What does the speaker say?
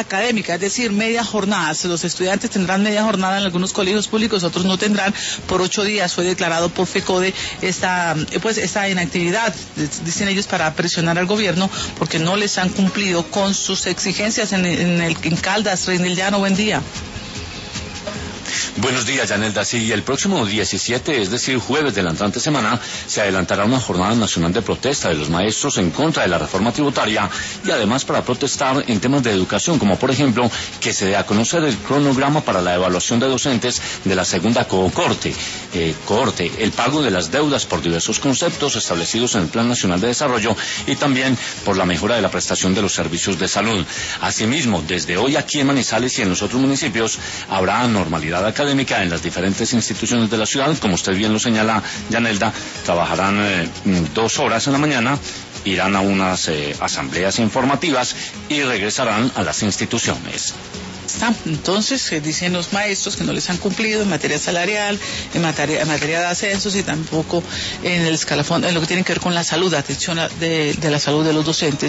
académica, es decir, media jornada. Los estudiantes tendrán media jornada en algunos colegios públicos, otros no tendrán. Por 8 días fue declarado por FECODE esta inactividad, dicen ellos, para presionar al gobierno porque no les han cumplido con sus exigencias en Caldas. Reinel Llano, buen día. Buenos días, Yanelda. Sí, el próximo 17, es decir, jueves de la entrante semana, se adelantará una jornada nacional de protesta de los maestros en contra de la reforma tributaria y además para protestar en temas de educación, como por ejemplo que se dé a conocer el cronograma para la evaluación de docentes de la segunda cohorte, el pago de las deudas por diversos conceptos establecidos en el Plan Nacional de Desarrollo y también por la mejora de la prestación de los servicios de salud. Asimismo, desde hoy aquí en Manizales y en los otros municipios habrá normalidad académica en las diferentes instituciones de la ciudad. Como usted bien lo señala, Yanelda, trabajarán 2 horas en la mañana, irán a unas asambleas informativas y regresarán a las instituciones. Entonces, dicen los maestros que no les han cumplido en materia salarial, en materia de ascensos y tampoco en el escalafón, en lo que tiene que ver con la salud, atención de la salud de los docentes.